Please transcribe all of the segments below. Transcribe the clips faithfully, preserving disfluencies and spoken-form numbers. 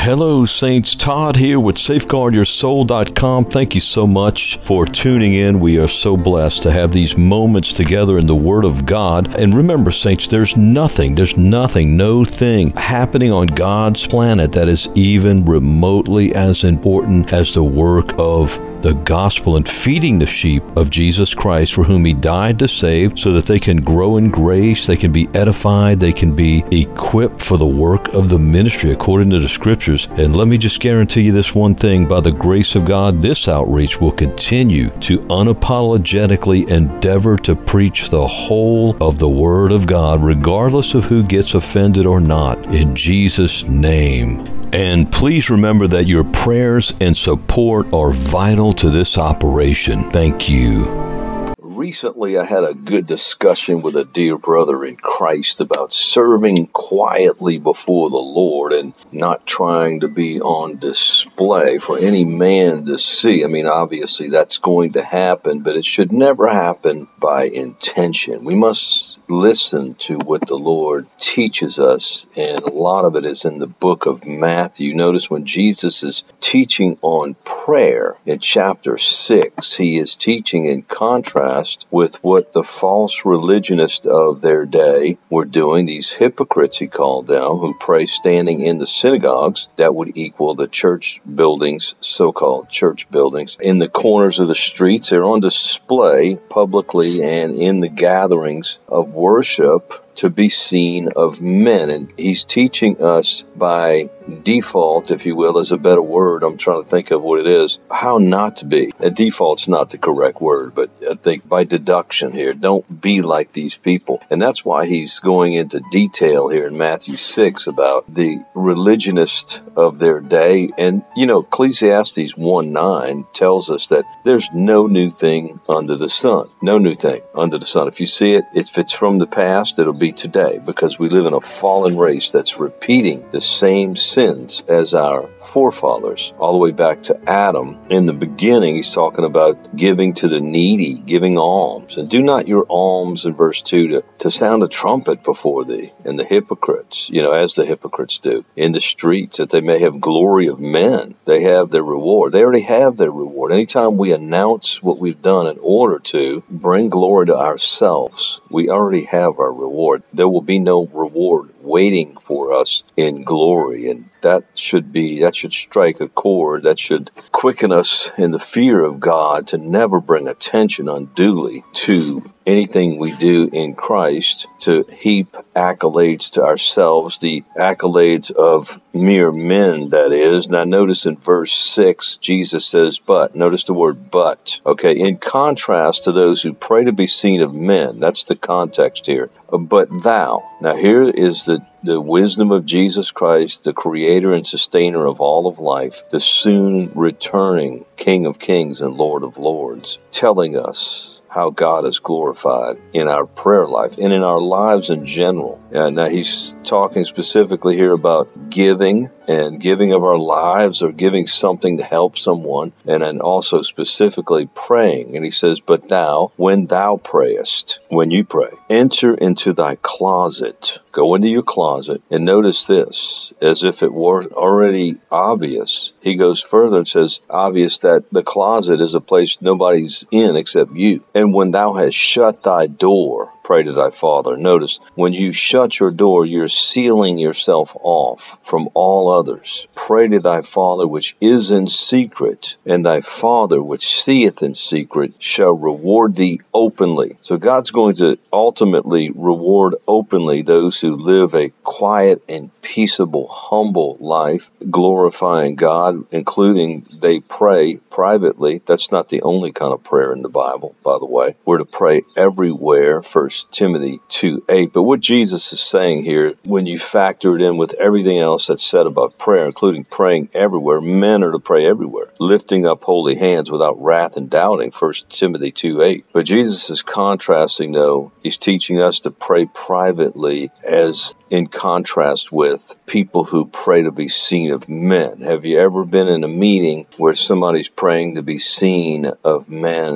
Hello, Saints. Todd here with Safeguard Your Soul dot com. Thank you so much for tuning in. We are so blessed to have these moments together in the Word of God. And remember, Saints, there's nothing, there's nothing, no thing happening on God's planet that is even remotely as important as the work of the gospel and feeding the sheep of Jesus Christ, for whom He died to save, so that they can grow in grace, they can be edified, they can be equipped for the work of the ministry according to the Scriptures. And let me just guarantee you this one thing: by the grace of God, this outreach will continue to unapologetically endeavor to preach the whole of the Word of God, regardless of who gets offended or not, in Jesus' name. And please remember that your prayers and support are vital to this operation. Thank you. Recently, I had a good discussion with a dear brother in Christ about serving quietly before the Lord and not trying to be on display for any man to see. I mean, obviously that's going to happen, but it should never happen by intention. We must listen to what the Lord teaches us, and a lot of it is in the book of Matthew. Notice when Jesus is teaching on prayer in chapter six, he is teaching in contrast with what the false religionists of their day were doing. These hypocrites, he called them, who pray standing in the synagogues. That would equal the church buildings, so-called church buildings. In the corners of the streets, they're on display publicly and in the gatherings of worship to be seen of men. And he's teaching us by default, if you will, is a better word. I'm trying to think of what it is, how not to be. A default's not the correct word, but I think by deduction here, don't be like these people. And that's why he's going into detail here in Matthew six about the religionists of their day. And, you know, Ecclesiastes one nine tells us that there's no new thing under the sun. No new thing under the sun. If you see it, if it's from the past, it'll be today, because we live in a fallen race that's repeating the same sins as our forefathers, all the way back to Adam. In the beginning, he's talking about giving to the needy, giving alms. And do not your alms, in verse two, to, to sound a trumpet before thee, and the hypocrites, you know, as the hypocrites do, in the streets, that they may have glory of men. They have their reward. They already have their reward. Anytime we announce what we've done in order to bring glory to ourselves, we already have our reward. There will be no reward waiting for us in glory. And that should be, that should strike a chord. That should quicken us in the fear of God to never bring attention unduly to anything we do in Christ, to heap accolades to ourselves, the accolades of mere men, that is. Now notice in verse six, Jesus says, but. Notice the word but. Okay, in contrast to those who pray to be seen of men. That's the context here. But thou. Now here is the The wisdom of Jesus Christ, the creator and sustainer of all of life, the soon returning King of Kings and Lord of Lords, telling us how God is glorified in our prayer life and in our lives in general. And now he's talking specifically here about giving and giving of our lives, or giving something to help someone, and then also specifically praying. And he says, but thou, when thou prayest, when you pray, enter into thy closet. Go into your closet, and notice this, as if it were already obvious. He goes further and says, obvious that the closet is a place nobody's in except you. And when thou hast shut thy door, pray to thy Father. Notice, when you shut your door, you're sealing yourself off from all others. Pray to thy Father which is in secret, and thy Father which seeth in secret shall reward thee openly. So God's going to ultimately reward openly those who live a quiet and peaceable, humble life, glorifying God, including they pray privately. That's not the only kind of prayer in the Bible, by the way. We're to pray everywhere, First Timothy two eight. But what Jesus is saying here, when you factor it in with everything else that's said about prayer, including praying everywhere, men are to pray everywhere, lifting up holy hands without wrath and doubting, First Timothy two eight. But Jesus is contrasting, though. He's teaching us to pray privately, as in contrast with people who pray to be seen of men. Have you ever been in a meeting where somebody's praying to be seen of men?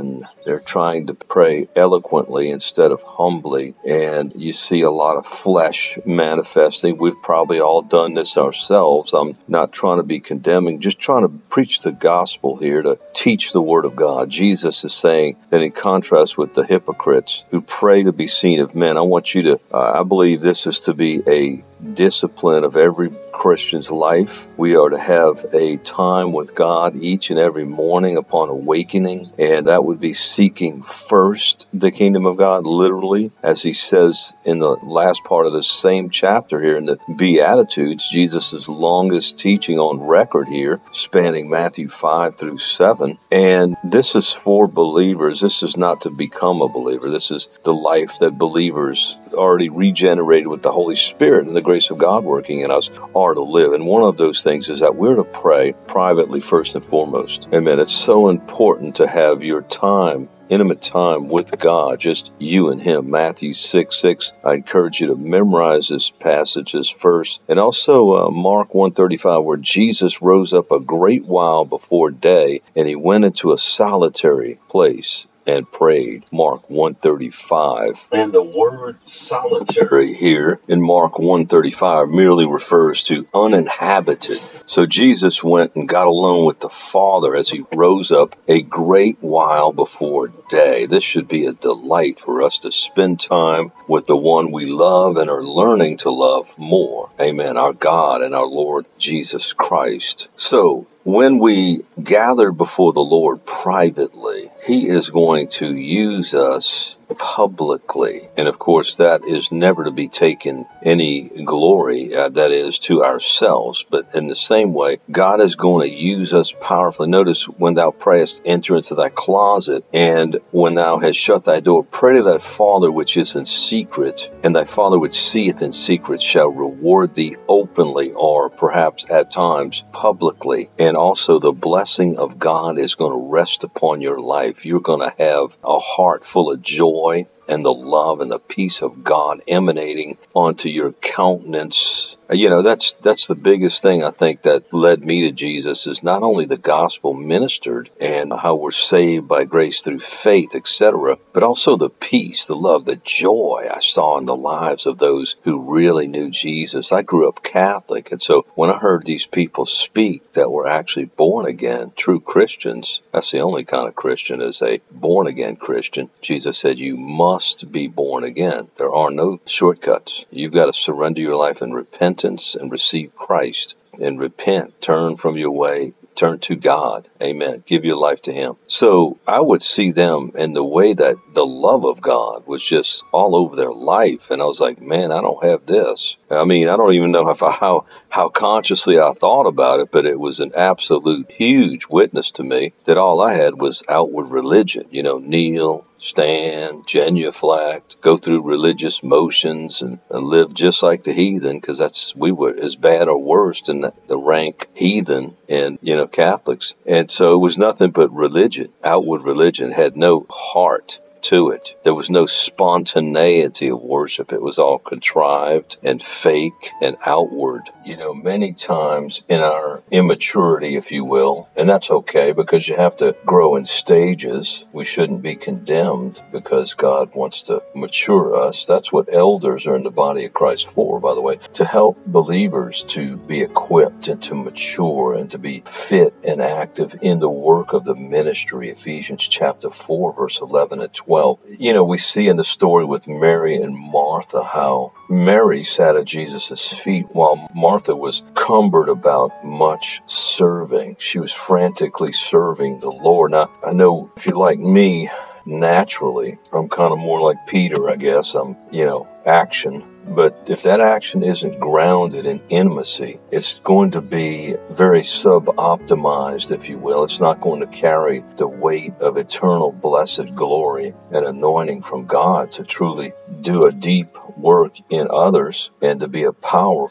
They're trying to pray eloquently instead of humbly, and you see a lot of flesh manifesting. We've probably all done this ourselves. I'm not trying to be condemning, just trying to preach the gospel here, to teach the word of God. Jesus is saying that in contrast with the hypocrites who pray to be seen of men, I want you to, uh, I believe this is to be a discipline of every Christian's life. We are to have a time with God each and every morning upon awakening, and that would be seeking first the kingdom of God, literally, as he says in the last part of the same chapter here in the Beatitudes, Jesus' longest teaching on record here, spanning Matthew five through seven. And this is for believers. This is not to become a believer. This is the life that believers already regenerated with the Holy Spirit and the grace of God working in us are to live. And one of those things is that we're to pray privately first and foremost. Amen. It's so important to have your time, intimate time with God, just you and him. Matthew six six. I encourage you to memorize this passage as first. And also uh, Mark one thirty-five, where Jesus rose up a great while before day, and he went into a solitary place and prayed. Mark one thirty-five. And the word solitary here in Mark one thirty-five merely refers to uninhabited. So Jesus went and got alone with the Father as he rose up a great while before day. This should be a delight for us to spend time with the one we love and are learning to love more. Amen. Our God and our Lord Jesus Christ. So, when we gather before the Lord privately, he is going to use us publicly. And of course, that is never to be taken any glory, uh, that is, to ourselves. But in the same way, God is going to use us powerfully. Notice, when thou prayest, enter into thy closet, and when thou hast shut thy door, pray to thy Father which is in secret, and thy Father which seeth in secret shall reward thee openly, or perhaps at times publicly. And also the blessing of God is going to rest upon your life. You're going to have a heart full of joy and the love and the peace of God emanating onto your countenance. You know, that's that's the biggest thing I think that led me to Jesus, is not only the gospel ministered and how we're saved by grace through faith, et cetera, but also the peace, the love, the joy I saw in the lives of those who really knew Jesus. I grew up Catholic, and so when I heard these people speak that were actually born again, true Christians, that's the only kind of Christian, is a born again Christian. Jesus said, you must be born again. There are no shortcuts. You've got to surrender your life in repentance and receive Christ, and repent, turn from your way, turn to God. Amen. Give your life to him. So I would see them in the way that the love of God was just all over their life. And I was like, man, I don't have this. I mean, I don't even know if I, how, how consciously I thought about it, but it was an absolute huge witness to me that all I had was outward religion. You know, kneel, stand, genuflect, go through religious motions, and, and live just like the heathen, because that's, we were as bad or worse than the, the rank heathen and, you know, Catholics. And so it was nothing but religion. Outward religion had no heart to it. There was no spontaneity of worship. It was all contrived and fake and outward. You know, many times in our immaturity, if you will, and that's okay, because you have to grow in stages. We shouldn't be condemned because God wants to mature us. That's what elders are in the body of Christ for, by the way, to help believers to be equipped and to mature and to be fit and active in the work of the ministry. Ephesians chapter four, verse eleven and twelve. You know, we see in the story with Mary and Martha how Mary sat at Jesus' feet while Martha was cumbered about much serving. She was frantically serving the Lord. Now, I know if you're like me, naturally, I'm kind of more like Peter, I guess. I'm, you know, action. But if that action isn't grounded in intimacy, it's going to be very sub-optimized, if you will. It's not going to carry the weight of eternal blessed glory and anointing from God to truly do a deep work in others and to be a powerful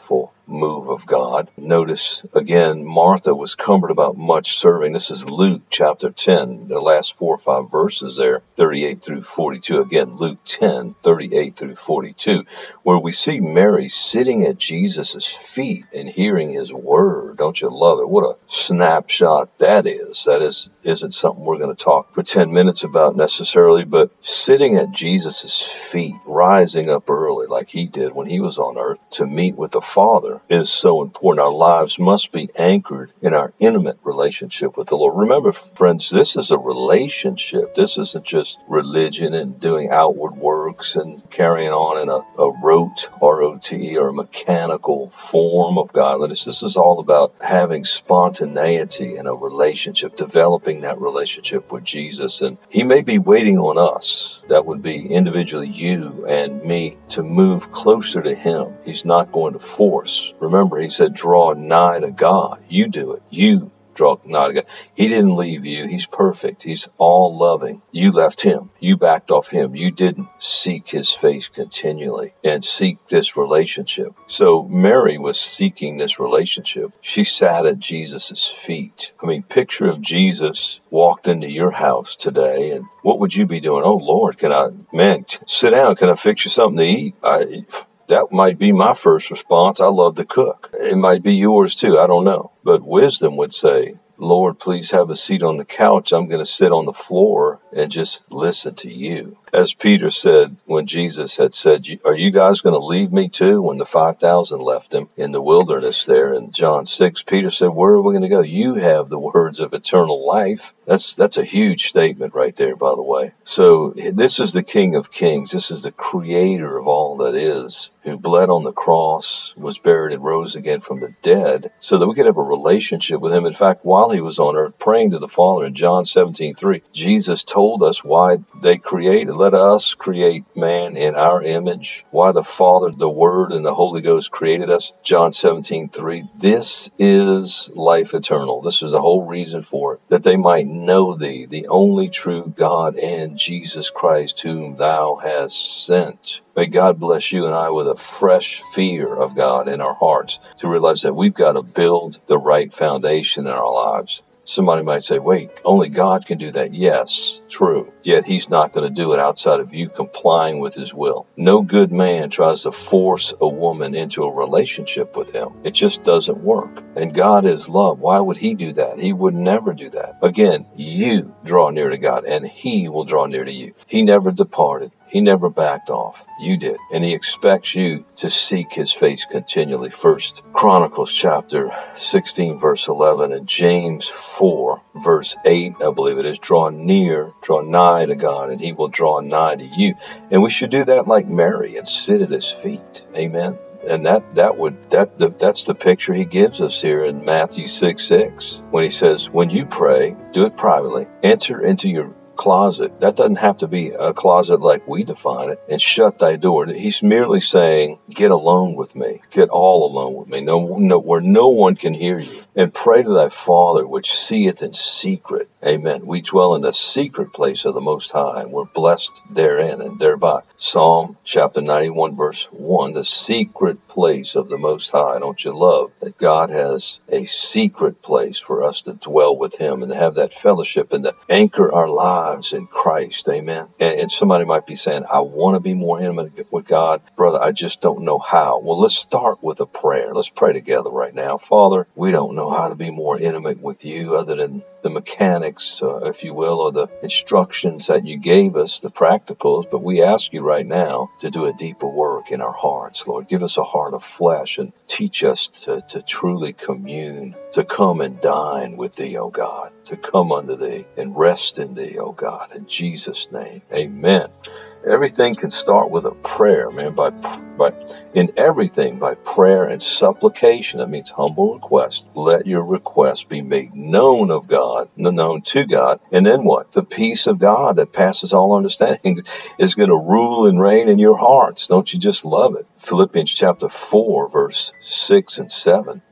move of God. Notice again, Martha was cumbered about much serving. This is Luke chapter ten, the last four or five verses there, thirty-eight through forty-two. Again, Luke ten, thirty-eight through forty-two, where we see Mary sitting at Jesus' feet and hearing his word. Don't you love it? What a snapshot that is. That is, isn't something we're going to talk for ten minutes about necessarily, but sitting at Jesus' feet, rising up early like he did when he was on earth to meet with the Father is so important. Our lives must be anchored in our intimate relationship with the Lord. Remember, friends, this is a relationship. This isn't just religion and doing outward works and carrying on in a, a rote, R O T E, or a mechanical form of godliness. This is all about having spontaneity in a relationship, developing that relationship with Jesus. And he may be waiting on us. That would be individually you and me to move closer to him. He's not going to force. Remember, he said, draw nigh to God. You do it. You draw nigh to God. He didn't leave you. He's perfect. He's all loving. You left him. You backed off him. You didn't seek his face continually and seek this relationship. So Mary was seeking this relationship. She sat at Jesus' feet. I mean, picture of Jesus walked into your house today, and what would you be doing? Oh, Lord, can I, man, sit down. Can I fix you something to eat? I, That might be my first response. I love to cook. It might be yours too. I don't know. But wisdom would say, Lord, please have a seat on the couch. I'm going to sit on the floor and just listen to you. As Peter said when Jesus had said, are you guys going to leave me too? When the five thousand left him in the wilderness there in John six, Peter said, where are we going to go? You have the words of eternal life. That's that's a huge statement right there, by the way. So this is the King of Kings. This is the creator of all that is, who bled on the cross, was buried and rose again from the dead so that we could have a relationship with him. In fact, while he was on earth praying to the Father in John seventeen three, Jesus told us why they created. Let us create man in our image. Why the Father, the Word, and the Holy Ghost created us. John seventeen three. This is life eternal. This is the whole reason for it, that they might know thee, the only true God, and Jesus Christ, whom thou hast sent. May God bless you and I with a fresh fear of God in our hearts to realize that we've got to build the right foundation in our lives. Somebody might say, wait, only God can do that. Yes, true. Yet he's not going to do it outside of you complying with his will. No good man tries to force a woman into a relationship with him. It just doesn't work. And God is love. Why would he do that? He would never do that. Again, you draw near to God and he will draw near to you. He never departed. He never backed off. You did. And he expects you to seek his face continually. First Chronicles chapter sixteen, verse eleven, and James four, verse eight, I believe it is, draw near, draw nigh to God, and he will draw nigh to you. And we should do that like Mary and sit at his feet. Amen. And that, that would that the, that's the picture he gives us here in Matthew six six, when he says, when you pray, do it privately, enter into your closet. That doesn't have to be a closet like we define it, and shut thy door. He's merely saying, get alone with me. Get all alone with me. No, no, where no one can hear you. And pray to thy Father, which seeth in secret. Amen. We dwell in the secret place of the Most High, and we're blessed therein and thereby. Psalm chapter ninety-one, verse one, the secret place of the Most High. Don't you love that God has a secret place for us to dwell with him and to have that fellowship and to anchor our lives in Christ. Amen. And, and somebody might be saying, I want to be more intimate with God. Brother, I just don't know how. Well, let's start with a prayer. Let's pray together right now. Father, we don't know how to be more intimate with you other than the mechanics, uh, if you will, or the instructions that you gave us, the practicals, but we ask you right now to do a deeper work in our hearts, Lord. Give us a heart of flesh and teach us to, to truly commune, to come and dine with thee, O God, to come unto thee and rest in thee, O God, in Jesus' name, amen. Everything can start with a prayer, man, by, by, in everything, by prayer and supplication. That means humble request. Let your request be made known of God, known to God. And then what? The peace of God that passes all understanding is going to rule and reign in your hearts. Don't you just love it? Philippians chapter four, verse six and seven. In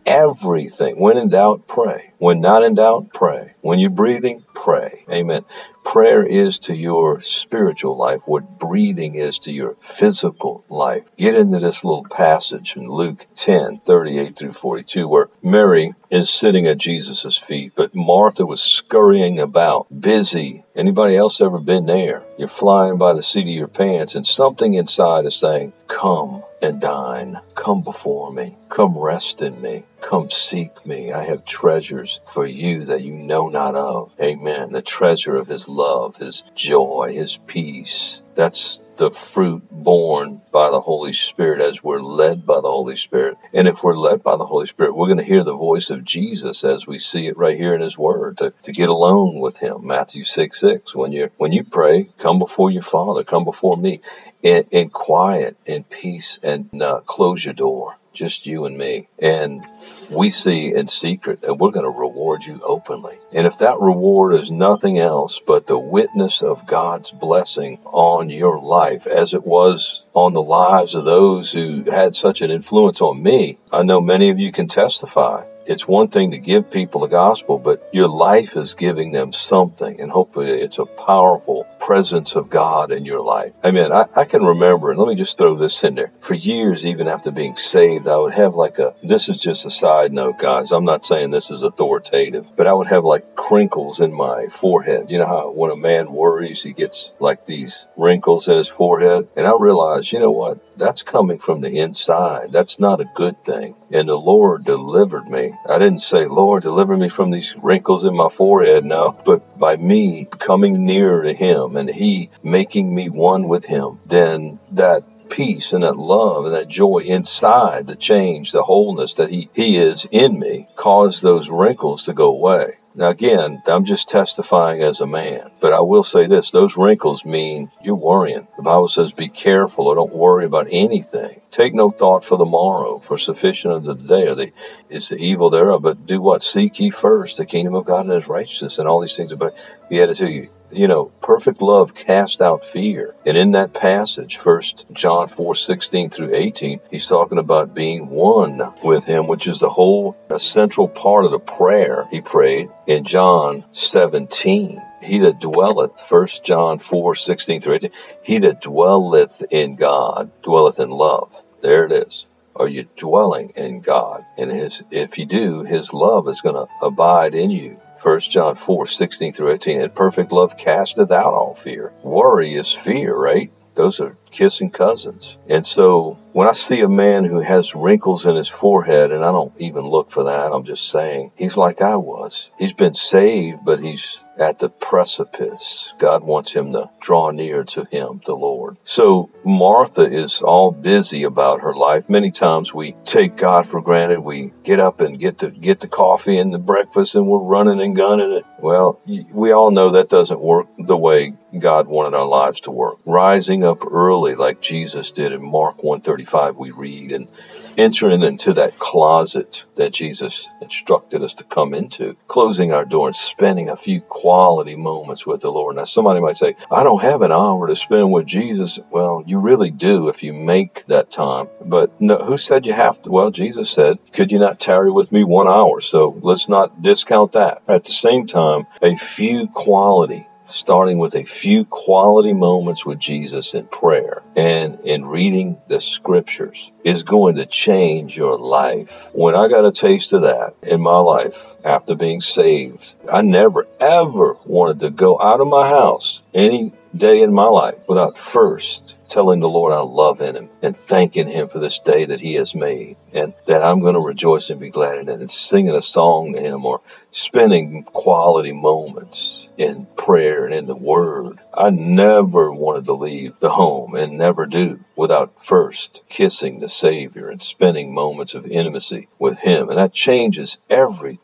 everything. When in doubt, pray. When not in doubt, pray. When you're breathing, pray. Amen. Prayer is to your spiritual life what breathing is to your physical life. Get into this little passage in Luke ten, thirty-eight through forty-two, where Mary is sitting at Jesus' feet, but Martha was scurrying about, busy. Anybody else ever been there? You're flying by the seat of your pants, and something inside is saying, come and dine. Come before me. Come rest in me. Come seek me. I have treasures for you that you know not of. Amen. The treasure of his love, his joy, his peace. That's the fruit born by the Holy Spirit as we're led by the Holy Spirit. And if we're led by the Holy Spirit, we're going to hear the voice of Jesus as we see it right here in his word, to, to get alone with him. Matthew six six. When you when you pray, come before your Father, come before me in, in quiet, in peace, and uh, close your door. Just you and me. And we see in secret, and we're going to reward you openly. And if that reward is nothing else but the witness of God's blessing on your life, as it was on the lives of those who had such an influence on me, I know many of you can testify. It's one thing to give people the gospel, but your life is giving them something, and hopefully it's a powerful presence of God in your life. I mean, I, I can remember, and let me just throw this in there. For years, even after being saved, I would have like a, this is just a side note, guys. I'm not saying this is authoritative, but I would have like crinkles in my forehead. You know how when a man worries, he gets like these wrinkles in his forehead? And I realized, you know what? That's coming from the inside. That's not a good thing. And the Lord delivered me. I didn't say, Lord, deliver me from these wrinkles in my forehead. No, but by me coming nearer to him and he making me one with him, then that peace and that love and that joy inside, the change, the wholeness that he, he is in me, caused those wrinkles to go away. Now, again, I'm just testifying as a man, but I will say this, those wrinkles mean you're worrying. The Bible says, be careful or don't worry about anything. Take no thought for the morrow, for sufficient of the day or the, is the evil thereof. But do what? Seek ye first the kingdom of God and his righteousness, and all these things will be added to you. You know, perfect love casts out fear. And in that passage, First John four, sixteen through eighteen, he's talking about being one with him, which is the whole a central part of the prayer he prayed in John seventeen. He that dwelleth, First John four, sixteen through eighteen, he that dwelleth in God, dwelleth in love. There it is. Are you dwelling in God? And his, if you do, his love is going to abide in you. First John four, sixteen through eighteen, and perfect love casteth out all fear. Worry is fear, right? Those are kissing cousins. And so when I see a man who has wrinkles in his forehead, and I don't even look for that, I'm just saying, he's like I was. He's been saved, but he's at the precipice. God wants him to draw near to him, the Lord. So Martha is all busy about her life. Many times we take God for granted. We get up and get the, get the coffee and the breakfast, and we're running and gunning it. Well, we all know that doesn't work the way God wanted our lives to work. Rising up early like Jesus did in Mark one thirty-five, we read, and entering into that closet that Jesus instructed us to come into, closing our door and spending a few quality moments with the Lord. Now, somebody might say, I don't have an hour to spend with Jesus. Well, you really do if you make that time. But no, who said you have to? Well, Jesus said, could you not tarry with me one hour? So let's not discount that. At the same time, a few quality starting with a few quality moments with Jesus in prayer and in reading the scriptures is going to change your life. When I got a taste of that in my life after being saved, I never, ever wanted to go out of my house any day in my life without first telling the Lord I love in him and thanking him for this day that he has made, and that I'm going to rejoice and be glad in it, and singing a song to him or spending quality moments in prayer and in the word. I never wanted to leave the home, and never do, without first kissing the Savior and spending moments of intimacy with him. And that changes everything.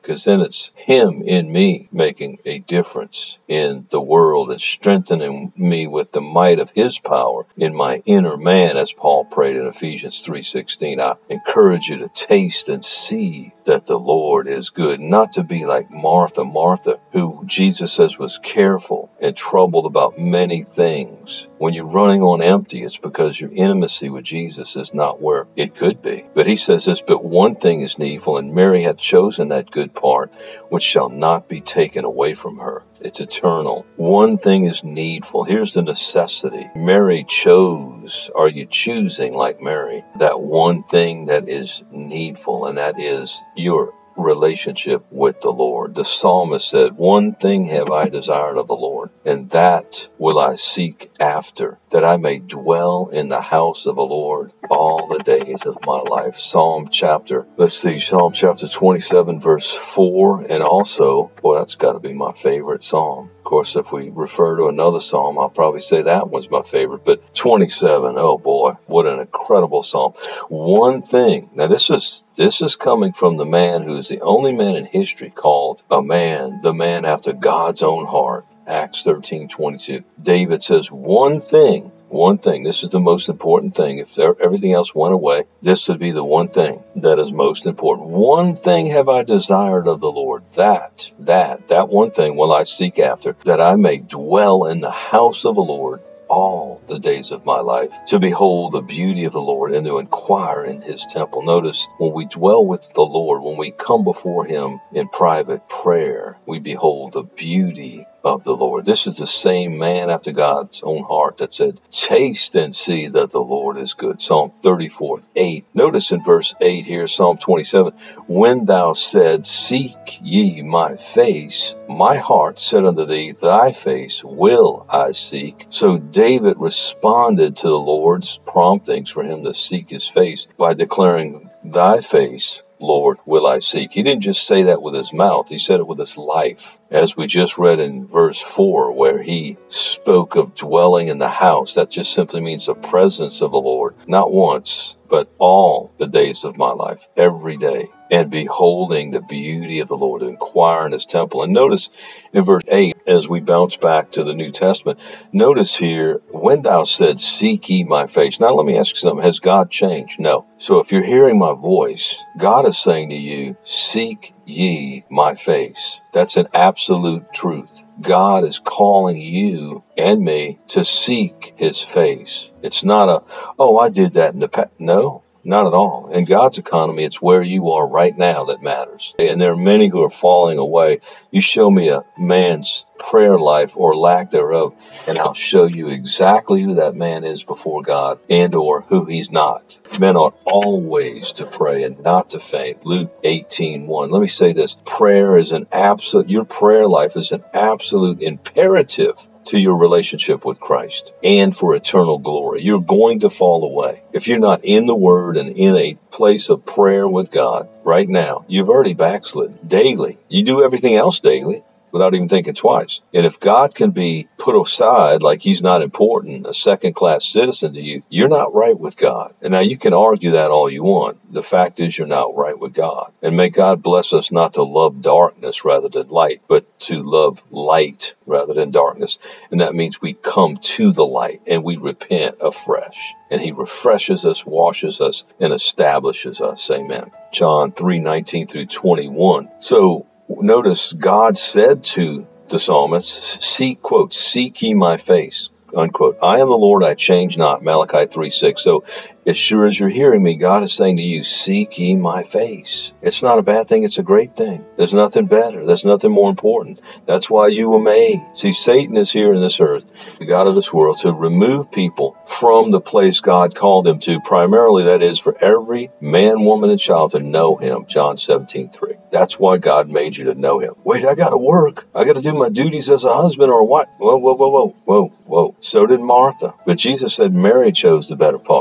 because then it's him in me making a difference in the world and strengthening me with the might of his power in my inner man, as Paul prayed in Ephesians three sixteen. I encourage you to taste and see that the Lord is good, not to be like Martha, Martha, who Jesus says was careful and troubled about many things. When you're running on empty, it's because your intimacy with Jesus is not where it could be. But he says this, but one thing is needful, and Mary hath chosen that good part, which shall not be taken away from her. It's eternal. One thing is needful. Here's the necessity. Mary chose. Are you choosing, like Mary, that one thing that is needful, and that is your relationship with the Lord? The psalmist said, one thing have I desired of the Lord, and that will I seek after, that I may dwell in the house of the Lord all the days of my life. Psalm chapter, let's see, Psalm chapter twenty-seven, verse four, and also, boy, that's got to be my favorite psalm. Of course, if we refer to another psalm, I'll probably say that one's my favorite, but twenty-seven, oh boy, what an incredible psalm. One thing, now this is this is coming from the man who is the only man in history called a man, the man after God's own heart. Acts thirteen twenty-two. David says, one thing, one thing, this is the most important thing. If there, everything else went away, this would be the one thing that is most important. One thing have I desired of the Lord, that, that, that one thing will I seek after, that I may dwell in the house of the Lord all the days of my life, to behold the beauty of the Lord and to inquire in his temple. Notice, when we dwell with the Lord, when we come before him in private prayer, we behold the beauty of the Lord. This is the same man after God's own heart that said, taste and see that the Lord is good. Psalm thirty-four, eight. Notice in verse eight here, Psalm twenty-seven, when thou said, seek ye my face, my heart said unto thee, thy face will I seek. So David responded to the Lord's promptings for him to seek his face by declaring, thy face, Lord, will I seek. He didn't just say that with his mouth. He said it with his life. As we just read in verse four, where he spoke of dwelling in the house, that just simply means the presence of the Lord, not once, but all the days of my life, every day, and beholding the beauty of the Lord, inquire in his temple. And notice in verse eight, as we bounce back to the New Testament, notice here, when thou said, seek ye my face. Now let me ask you something. Has God changed? No. So if you're hearing my voice, God is saying to you, seek ye my face. That's an absolute truth. God is calling you and me to seek his face. It's not a, oh, I did that in the past. No. Not at all. In God's economy, it's where you are right now that matters. And there are many who are falling away. You show me a man's prayer life or lack thereof, and I'll show you exactly who that man is before God and or who he's not. Men ought always to pray and not to faint. Luke eighteen one. Let me say this. Prayer is an absolute, your prayer life is an absolute imperative to your relationship with Christ and for eternal glory. You're going to fall away. If you're not in the Word and in a place of prayer with God right now, you've already backslid daily. You do everything else daily without even thinking twice. And if God can be put aside like he's not important, a second-class citizen to you, you're not right with God. And now you can argue that all you want. The fact is you're not right with God. And may God bless us not to love darkness rather than light, but to love light rather than darkness. And that means we come to the light and we repent afresh. And he refreshes us, washes us, and establishes us. Amen. John three nineteen through twenty-one. So notice God said to the psalmist, seek, quote, seek ye my face, unquote. I am the Lord, I change not, Malachi three six. So as sure as you're hearing me, God is saying to you, seek ye my face. It's not a bad thing, it's a great thing. There's nothing better, there's nothing more important. That's why you were made. See, Satan is here in this earth, the God of this world, to remove people from the place God called them to. Primarily, that is for every man, woman, and child to know him, John seventeen three. That's why God made you to know him. Wait, I got to work. I got to do my duties as a husband or a wife. Whoa, whoa, whoa, whoa, whoa, whoa. So did Martha. But Jesus said Mary chose the better part. What was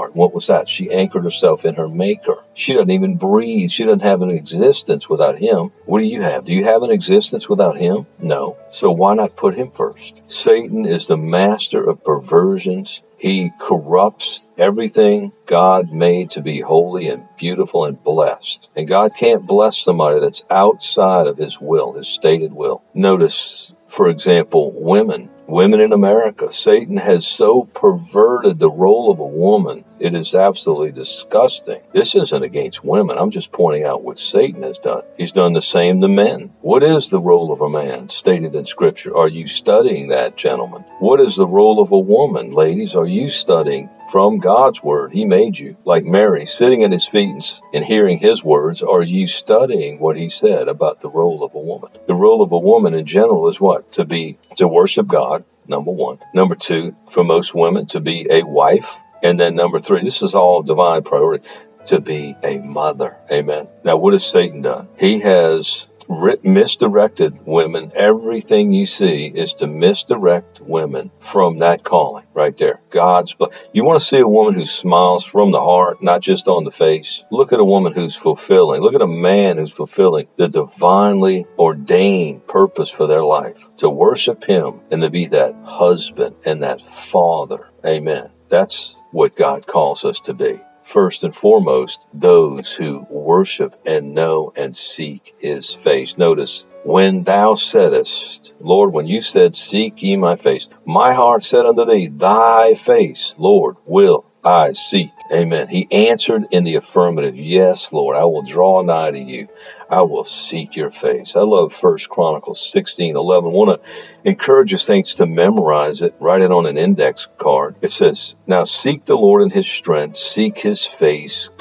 that? She anchored herself in her maker. She doesn't even breathe. She doesn't have an existence without him. What do you have? Do you have an existence without him? No. So why not put him first? Satan is the master of perversions. He corrupts everything God made to be holy and beautiful and blessed. And God can't bless somebody that's outside of his will, his stated will. Notice, for example, women. Women in America. Satan has so perverted the role of a woman. It is absolutely disgusting. This isn't against women. I'm just pointing out what Satan has done. He's done the same to men. What is the role of a man stated in Scripture? Are you studying that, gentlemen? What is the role of a woman, ladies? Are you studying from God's word? He made you. Like Mary, sitting at his feet and hearing his words. Are you studying what he said about the role of a woman? The role of a woman in general is what? To be, to worship God. Number one. Number two, for most women, to be a wife. And then number three, this is all divine priority, to be a mother. Amen. Now, what has Satan done? He has misdirected women. Everything you see is to misdirect women from that calling right there. God's, you want to see a woman who smiles from the heart, not just on the face. Look at a woman who's fulfilling. Look at a man who's fulfilling the divinely ordained purpose for their life, to worship him and to be that husband and that father. Amen. That's what God calls us to be. First and foremost, those who worship and know and seek his face. Notice, when thou saidest, Lord, when you said, seek ye my face, my heart said unto thee, thy face, Lord, will I seek. Amen. He answered in the affirmative. Yes, Lord, I will draw nigh to you. I will seek your face. I love First Chronicles sixteen eleven. I want to encourage the saints to memorize it. Write it on an index card. It says, now seek the Lord in his strength. Seek his face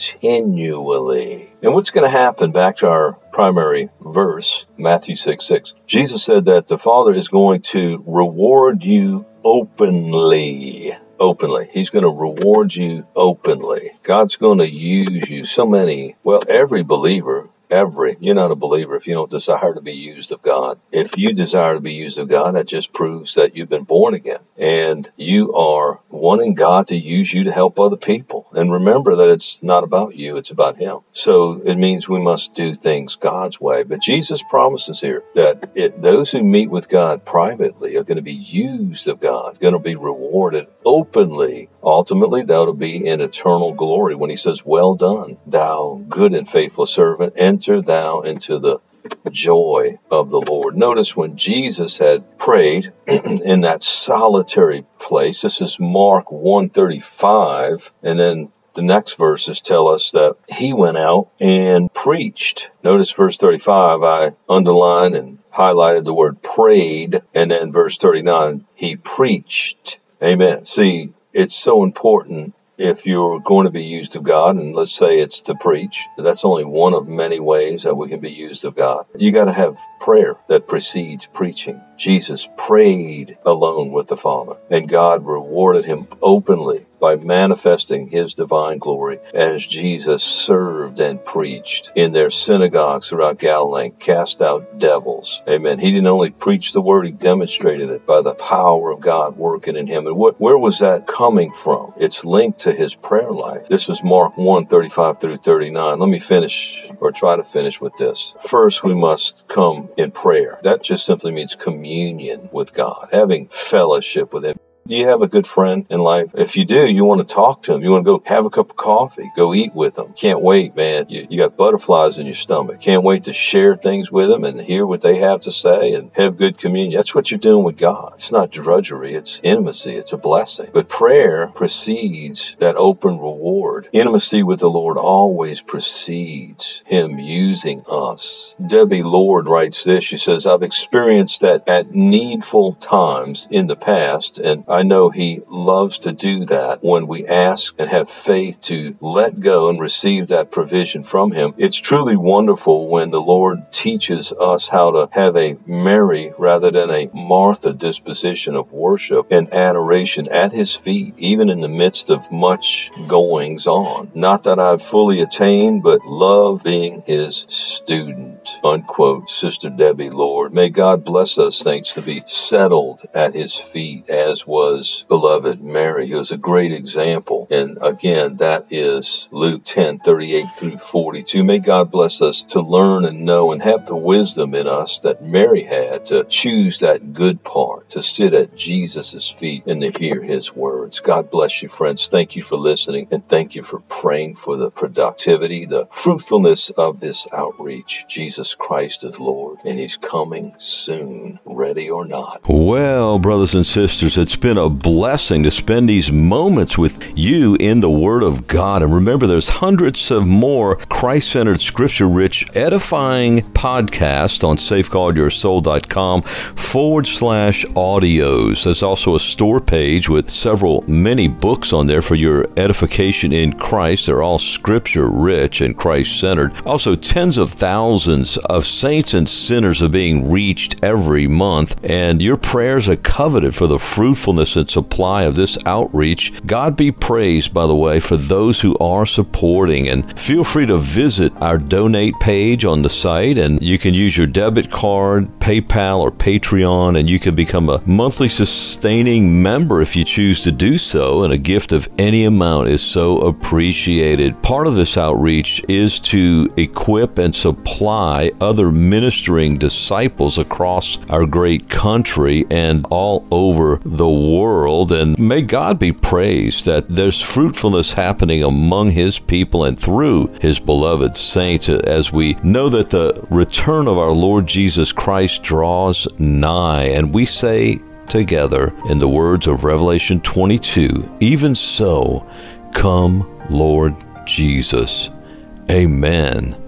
continually. And what's going to happen, back to our primary verse, Matthew six six. Jesus said that the Father is going to reward you openly. Openly. He's going to reward you openly. God's going to use you. So many, well, every believer, every, you're not a believer if you don't desire to be used of God. If you desire to be used of God, that just proves that you've been born again. And you are wanting God to use you to help other people. And remember that it's not about you, it's about him. So it means we must do things God's way. But Jesus promises here that it, those who meet with God privately are going to be used of God, going to be rewarded openly. Ultimately, that'll be in eternal glory when he says, well done, thou good and faithful servant. Enter thou into the joy of the Lord. Notice when Jesus had prayed in that solitary place, this is Mark one thirty-five, and then the next verses tell us that he went out and preached. Notice verse thirty-five, I underlined and highlighted the word prayed, and then verse thirty-nine, he preached. Amen. See, it's so important if you're going to be used of God, and let's say it's to preach. That's only one of many ways that we can be used of God. You got to have prayer that precedes preaching. Jesus prayed alone with the Father, and God rewarded him openly by manifesting his divine glory as Jesus served and preached in their synagogues throughout Galilee and cast out devils. Amen. He didn't only preach the word, he demonstrated it by the power of God working in him. And what, where was that coming from? It's linked to his prayer life. This is Mark one thirty-five through thirty-nine. Let me finish, or try to finish with this. First, we must come in prayer. That just simply means communion with God, having fellowship with him. Do you have a good friend in life? If you do, you want to talk to him. You want to go have a cup of coffee. Go eat with them. Can't wait, man. You, you got butterflies in your stomach. Can't wait to share things with them and hear what they have to say and have good communion. That's what you're doing with God. It's not drudgery. It's intimacy. It's a blessing. But prayer precedes that open reward. Intimacy with the Lord always precedes him using us. Debbie Lord writes this. She says, I've experienced that at needful times in the past, and I know he loves to do that when we ask and have faith to let go and receive that provision from him. It's truly wonderful when the Lord teaches us how to have a Mary rather than a Martha disposition of worship and adoration at his feet, even in the midst of much goings on. Not that I've fully attained, but love being his student. Unquote, Sister Debbie Lord. May God bless us, saints, to be settled at his feet as was was beloved Mary, who is a great example. And again, that is Luke ten, thirty-eight through forty-two. May God bless us to learn and know and have the wisdom in us that Mary had to choose that good part, to sit at Jesus' feet and to hear his words. God bless you, friends. Thank you for listening, and thank you for praying for the productivity, the fruitfulness of this outreach. Jesus Christ is Lord, and he's coming soon, ready or not. Well, brothers and sisters, it's been a blessing to spend these moments with you in the Word of God. And remember, there's hundreds of more Christ-centered, scripture-rich, edifying podcasts on safeguardyoursoul.com forward slash audios. There's also a store page with several, many books on there for your edification in Christ. They're all scripture-rich and Christ-centered. Also, tens of thousands of saints and sinners are being reached every month, and your prayers are coveted for the fruitfulness and supply of this outreach. God be praised, by the way, for those who are supporting, and feel free to visit our donate page on the site, and you can use your debit card, PayPal, or Patreon, and you can become a monthly sustaining member if you choose to do so, and a gift of any amount is so appreciated. Part of this outreach is to equip and supply other ministering disciples across our great country and all over the world, and may God be praised that there's fruitfulness happening among his people and through his beloved saints, as we know that the return of our Lord Jesus Christ draws nigh. And we say together, in the words of Revelation twenty-two, even so, come, Lord Jesus. Amen.